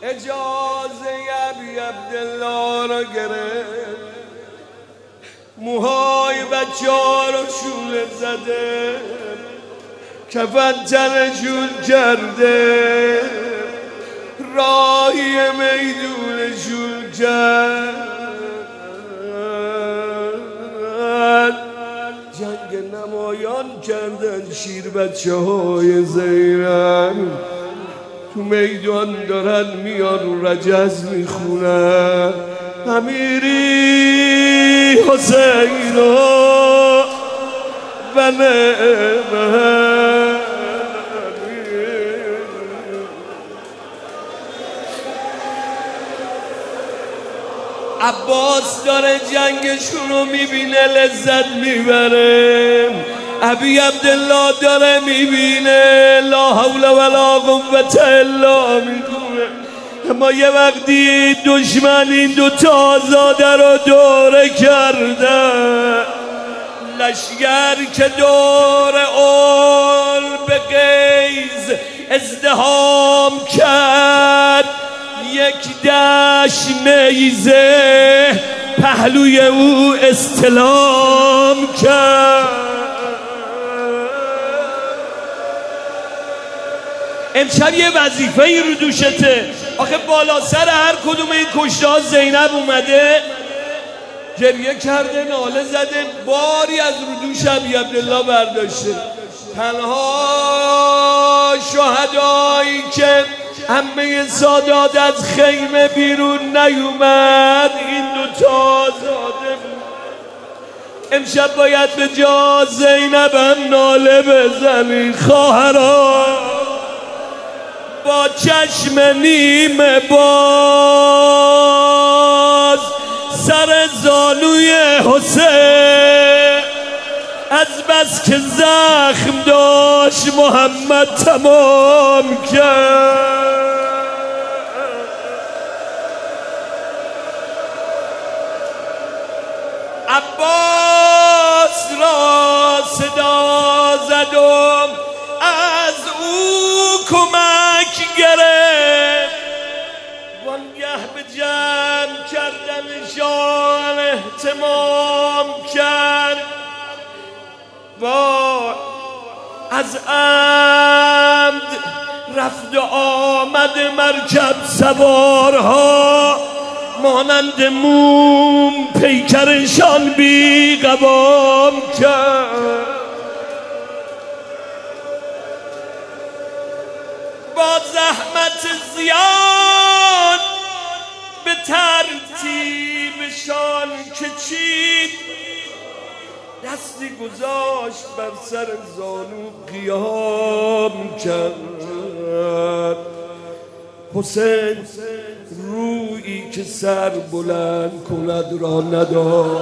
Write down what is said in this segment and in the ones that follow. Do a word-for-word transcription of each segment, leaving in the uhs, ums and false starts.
اجازه ابی عبدالله را گرفت، موهای بچه ها را شوله زده، کفن تنشون کرده، راهی میدونشون کرد. جنگ نمایان کردن شیر بچه های زینب، تو میدان دارن میان رجز میخونن امیری حسین و بنه عباس داره جنگشون رو میبینه لذت میبره، ابی عبدالله داره میبینه لا حول ولا قوة الا میکنه. اما یه وقتی دشمن این دو تا آزاده رو دوره کرده، لشگر که دور اول به قیز ازدهام کرد، یک دشت نیزه پهلوی او استلام کرد. امشب یه وظیفه ای رو دوشته. آخه بالا سر هر کدوم این کشته ها زینب اومده گریه کرده، ناله زده، باری از رو دوش ابی عبدالله برداشته. تنها شهدایی که همه سادات از خیمه بیرون نیومد این دوتا آزاده بود. امشب باید به جا زینب هم ناله بزنی خواهرا، با چشم نیمه باز سر زانوی حسین از بس که زخم داشت محمد تمام کرد. عباس را صدا زدم از او کمک گرفت، وانگه به جمع کردنشان اهتمام کرد. با از عمد رفت و آمد مرکب سوارها مانند موم پیکرشان بی قوام کرد. با زحمت زیاد به ترتیبشان که چید، دستی گذاشت بر سر زانو قیام کرد. حسین رویی که سر بلند کند را نداد،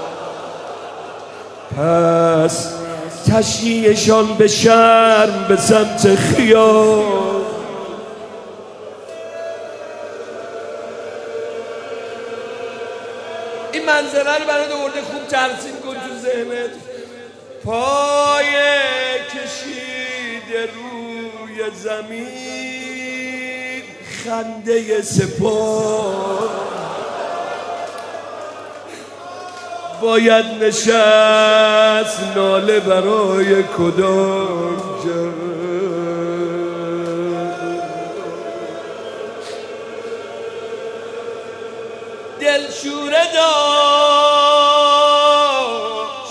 پس تشییعشان به شرم به سمت خیام. این منظره رو برای دورده خوب ترسیم کن تو ذهنت. پای کشیده روی زمین، خنده سپاه باید نشست، ناله برای کدام جا. دلشوره داشت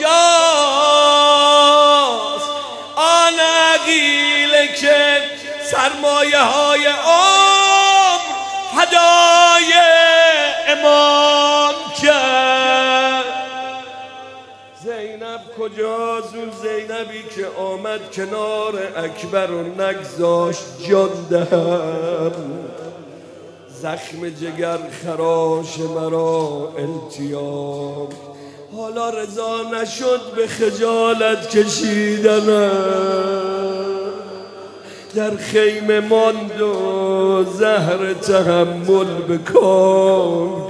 کجاست آن عقیله که سرمایه های عمر فدای امام کرد. زینب کجاست اون زینبی که آمد کنار اکبر و نگذاشت جان دهم. زخم جگر خراش مرا التیام، حالا رضا نشد به خجالت کشیدنم. در خیمه ماند و زهر تحمل به کام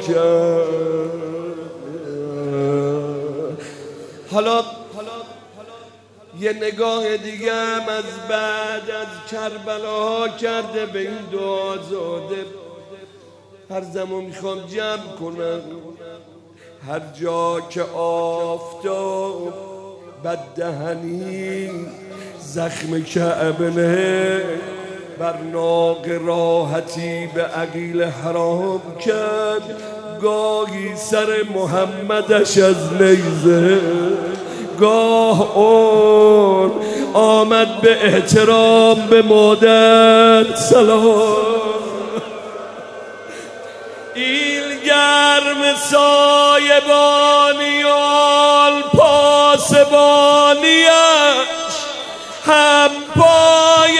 کرد. حالا یه نگاه دیگه هم از بعد از کربلا کرده به این دو آزاده. هر زمان میخوام جمع کنم، هر جا که آفتاب بددهنی زخم کعبه بر ناق راحتی به عقیل حرام کرد، گاهی سر محمدش از نیزه، گاه اون آمد به احترام به مادر سلام. ایل گرم سایبانیال پاسبانیش، هم پای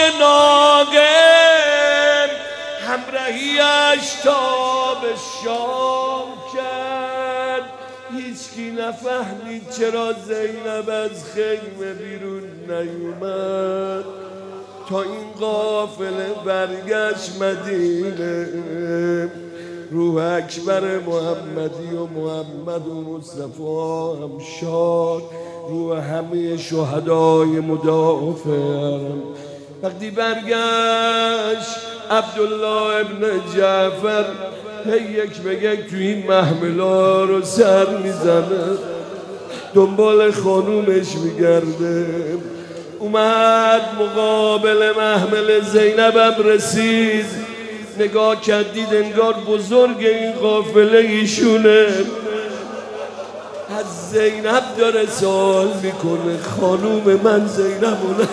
ناقه همراهیش تا به شام کرد. هیچکی نفهمید چرا زینب از خیمه بیرون نیومد تا این قافله برگشت مدینه. روح اکبر محمدی و محمد و مصطفی هم شاد، روح همه شهدای مدافع. وقتی برگشت عبدالله ابن جعفر هی یک به یک توی این محملا رو سر میزنه، دنبال خانومش میگرده. اومد مقابل محمل زینبم رسید، نگاه کردید انگار بزرگ این قافله ایشونه. از زینب داره سوال میکنه، خانوم من زینبونه.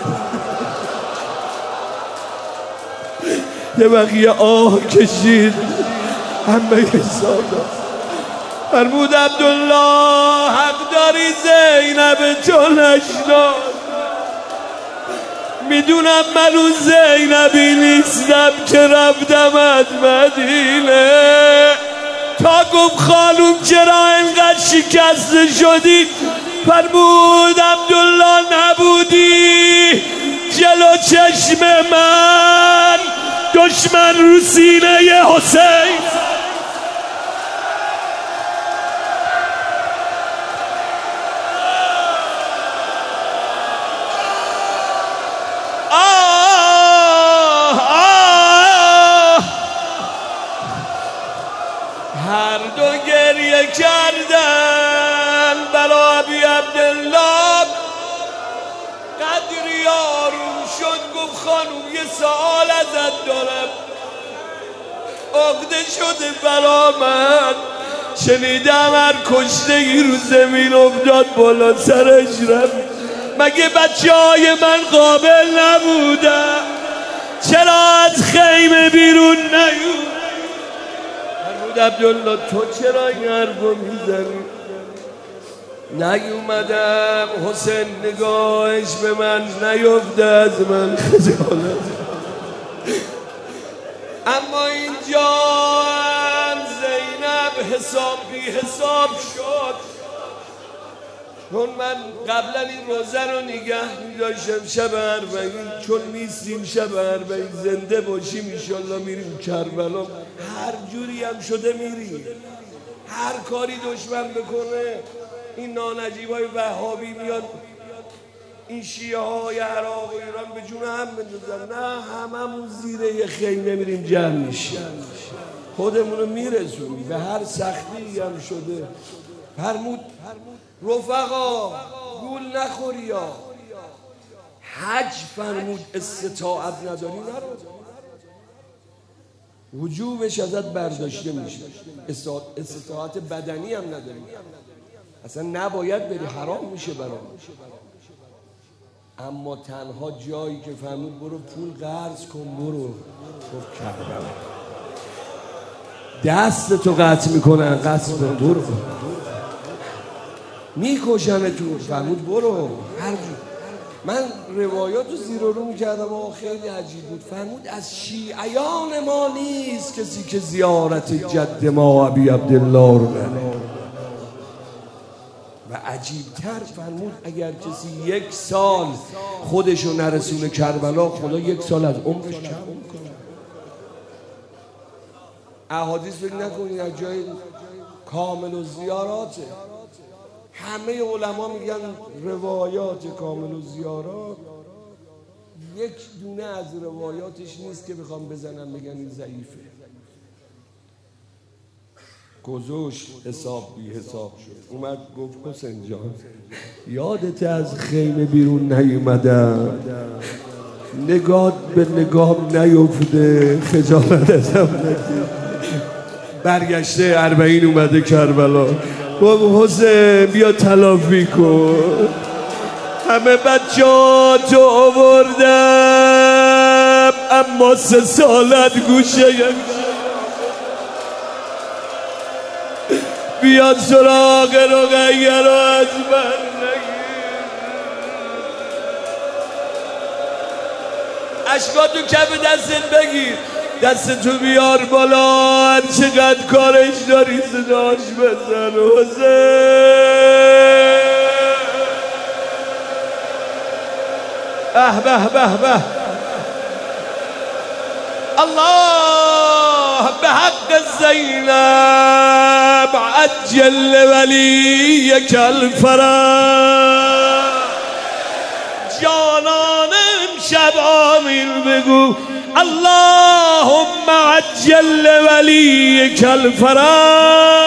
یه بقیه آه کشید، همه حسابا فرمود عبدالله حق داری زینب تو نشناس. میدونم من اون زینبی نیستم که رفتم از مدینه. تا گفت خانوم چرا اینقدر شکسته شدی، فرمود عبدالله نبودی جلو چشم من دشمن رو سینه حسین. هر دو گریه کردن برا ابی عبدالله. قدری آروم شد گفت خانوم یه سوال ازت دارم، عقده شده برا من. شنیدم هر کشته ای رو زمین افتاد بالا سرش رفت، مگه بچه های من قابل نبودن؟ چرا از خیمه بیرون نیومد؟ عبدالله تو چرا این حرفو میزنی؟ نیومدم حسین نگاهش به من نیفته از من خجالت. اما اینجا هم زینب حساب بی حساب شد، چون من قبلا این روزه رو نگه می‌داشتم شب اربعین، چون نیستیم شب اربعین زنده باشیم انشالله میریم کربلا. هر جوری هم شده میریم، هر کاری دشمن بکنه. این نانجیبای وهابی میاد این شیعه های عراق و ایران به جون هم بندازن، نه هممون زیر یه خیمه میریم جمع میشیم، خودمونو میرسونیم به هر سختی هم شده. فرمود رفقا گول نخوری ها، حج فرمود استطاعت نداری نرو، وجوبش ازت برداشته میشه. استطاعت بدنی هم نداری، اصلا نباید بری، حرام میشه برام. اما تنها جایی که فرمود برو پول قرض کن برو، گفت کربلا. دست تو قطع میکنن، قطع کن برو، میکشن تو. فرمود برو هر جور. من روایات رو زیر و رو میکردم و خیلی عجیب بود. فرمود از شیعیان ما نیست کسی که زیارت جد ما ابی عبدالله رو بره. و عجیبتر فرمود اگر کسی یک سال خودشو نرسونه کربلا، خدا یک سال از عمرش کم میکنه. احادیث فکر نکنید از جای کامل و زیاراته. همه علما میگن روایات کامل و زیارات یک دونه از روایاتش نیست که بخوام بزنم بگن این ضعیفه. گذاشت حساب بی حساب شد، اومد گفت حسین جان یادت از خیمه بیرون نیومدم، نگاه به نگاه نیفته، خجالت ازم نگیر. برگشته اربعین اومده کربلا، گفت حسین بیا تلافی کن، همه بچه‌هاتو آوردم اما سه سالت گوشه یک بیاد سراغ رقیه رو از من نگیر. اشکاتو کف دستت بگیر، دستتو بیار بالا، هر چقدر کارش داری صداش بزن. حسین به به به به الله به حق زینب عجل ولیک الفرج. جانان امشب آمین بگو اللهم عجل ولیک الفرج.